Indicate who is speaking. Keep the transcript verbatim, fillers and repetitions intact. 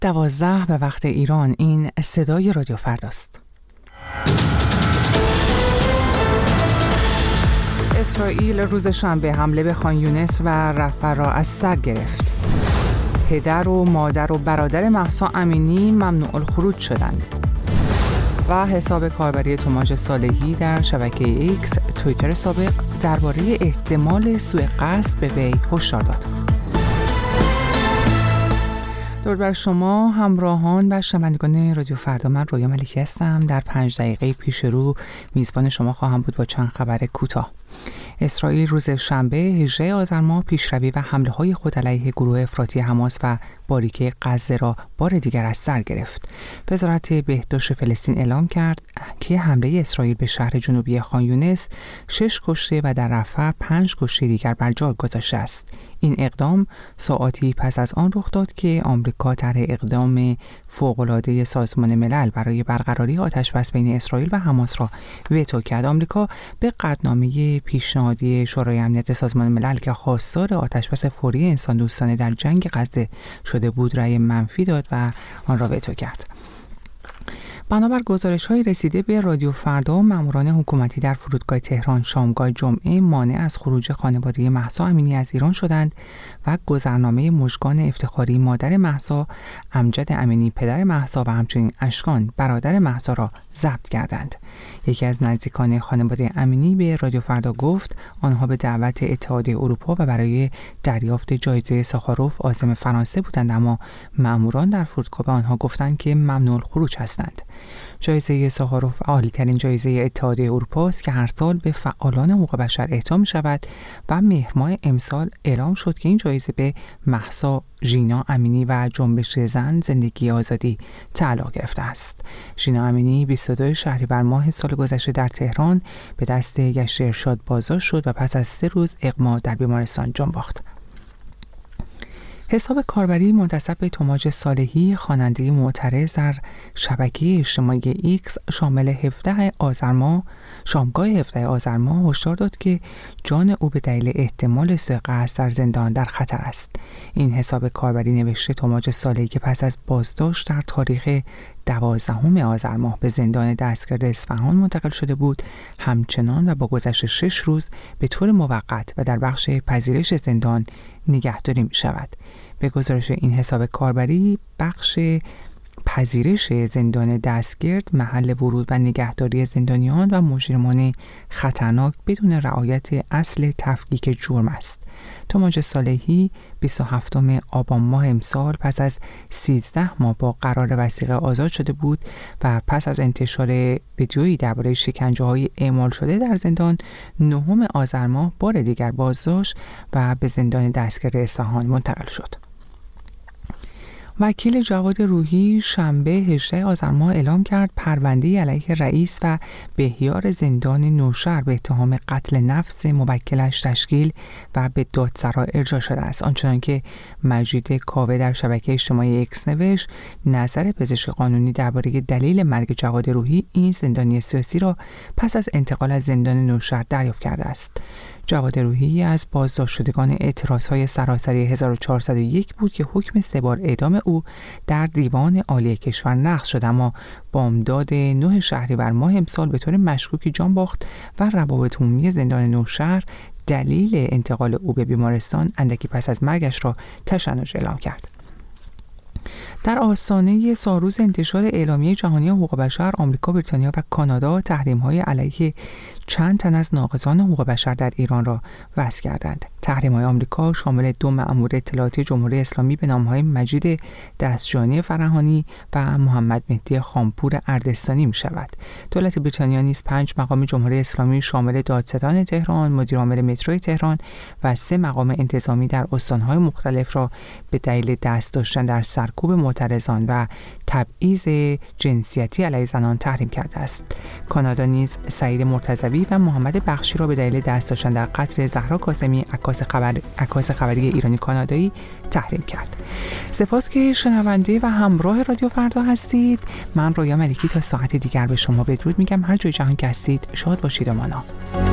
Speaker 1: دوازده به وقت ایران. این صدای رادیو فرداست. اسرائیل روز شنبه حمله به خان یونس و رفح را از سر گرفت. پدر و مادر و برادر مهسا امینی ممنوع الخروج شدند. و حساب کاربری توماژ صالحی در شبکه ایکس توییتر سابق درباره احتمال سوء قصد به وی هشدار داد. درود بر شما همراهان و شنوندگان رادیو فردا. من رویا ملکی هستم. در پنج دقیقه پیش رو میزبان شما خواهم بود با چند خبر کوتاه. اسرائیل روز شنبه هجده آذر ماه پیشروی و حمله‌های خود علیه گروه افراطی حماس و باریکه غزه را بار دیگر از سر گرفت. وزارت بهداشت فلسطین اعلام کرد که حمله اسرائیل به شهر جنوبی خان یونس شش کشته و در رفح پنج کشته دیگر بر جای گذاشته است. این اقدام ساعاتی پس از آن رخ داد که آمریکا طرح اقدام فوق‌العاده سازمان ملل برای برقراری آتش‌بس بین اسرائیل و حماس را وتو کرد. آمریکا به قطعنامه پیشنهادی شورای امنیت سازمان ملل که خواستار آتش‌بس فوری انسان دوستانه در جنگ غزه شده بود رأی منفی داد و آن را وتو کرد. بنابر گزارش‌های رسیده به رادیو فردا، ماموران حکومتی در فرودگاه تهران شامگاه جمعه مانع از خروج خانواده مهسا امینی از ایران شدند و گذرنامه مژگان افتخاری مادر مهسا، امجد امینی پدر مهسا و همچنین اشکان برادر مهسا را ضبط کردند. یکی از نزدیکان خانواده امینی به رادیو فردا گفت آنها به دعوت اتحادیه اروپا و برای دریافت جایزه ساخاروف عازم فرانسه بودند، اما ماموران در فرودگاه به آنها گفتند که ممنوع الخروج هستند. جایزه ساخاروف عالی‌ترین جایزه اتحادیه اروپا است که هر سال به فعالان حقوق بشر اهدا می‌شود و مهر ماه امسال اعلام شد که این جایزه به مهسا ژینا امینی و جنبش زن زندگی آزادی تعلق گرفته است. ژینا امینی بیست و دو شهریور ماه سال گذشته در تهران به دست گشت ارشاد بازداشت شد و پس از سه روز اغما در بیمارستان جان باخت. حساب کاربری منتسب به توماژ صالحی، خواننده معترض در شبکه اجتماعی ایکس شامل هفده آذر ماه شامگاه هفده آذر ماه هشدار داد که جان او به دلیل احتمال سوء قصد در زندان در خطر است. این حساب کاربری نوشته توماژ صالحی که پس از بازداشت در تاریخ دوازدهم آذر ماه به زندان دستگرد اصفهان منتقل شده بود، همچنان و با گذشت شش روز به طور موقت و در بخش پذیرش زندان نگهداری می شود. به گزارش این حساب کاربری، بخش پذیرش زندان دستگرد محل ورود و نگهداری زندانیان و مجرمان خطرناک بدون رعایت اصل تفکیک جرم است. توماژ صالحی بیست و هفتم آبان ماه امسال پس از سیزده ماه با قرار وثیقه آزاد شده بود و پس از انتشار ویدیویی درباره شکنجه‌های اعمال شده در زندان نهم آذر ماه بار دیگر بازداشت و به زندان دستگرد اصفهان منتقل شد. وکیل جواد روحی شنبه هجده آذر ماه اعلام کرد پرونده‌ای علیه رئیس و بهیار زندان نوشهر به اتهام قتل نفس موکلش تشکیل و به دادسرا ارجاع شده است. آنچنان که مجید کاوه در شبکه اجتماعی ایکس نوشت، نظر پزشک قانونی درباره دلیل مرگ جواد روحی این زندانی سیاسی را پس از انتقال از زندان نوشهر دریافت کرده است. جواد روحی از بازداشت شدگان اعتراض‌های سراسری هزار و چهارصد و یک بود که حکم سه بار اعدام او در دیوان عالی کشور نقض شد، اما بامداد نه شهریور ماه امسال به طور مشکوکی جان باخت و روابط عمومی زندان نوشهر دلیل انتقال او به بیمارستان اندکی پس از مرگش را تشنج اعلام کرد. در آستانه سالروز انتشار اعلامیه جهانی حقوق بشر، آمریکا، بریتانیا و کانادا تحریم‌های علیه چند تن از ناقضان حقوق بشر در ایران را وضع کردند. تحریم‌های آمریکا شامل دو مأمور اطلاعاتی جمهوری اسلامی به نام‌های مجید دستجانی فرهانی و محمد مهدی خانپور اردستانی می‌شود. دولت بریتانیا نیز پنج مقام جمهوری اسلامی شامل دادستان تهران، مدیر عامل مترو تهران و سه مقام انتظامی در استان‌های مختلف را به دلیل دست داشتن در سرکوب معترضان و تبعیض جنسیتی علیه زنان تحریم کرده است. کانادا نیز سعید مرتضوی و محمد بخشی را به دلیل دست داشتن در قتل زهرا کاظمی عکاس خبر عکاس خبری ایرانی کانادایی تحریم کرد. سپاس که شنونده و همراه رادیو فردا هستید. من رویا ملکی تا ساعت دیگر به شما بدرود میگم. هر جای جهان که هستید شاد باشید و مانا.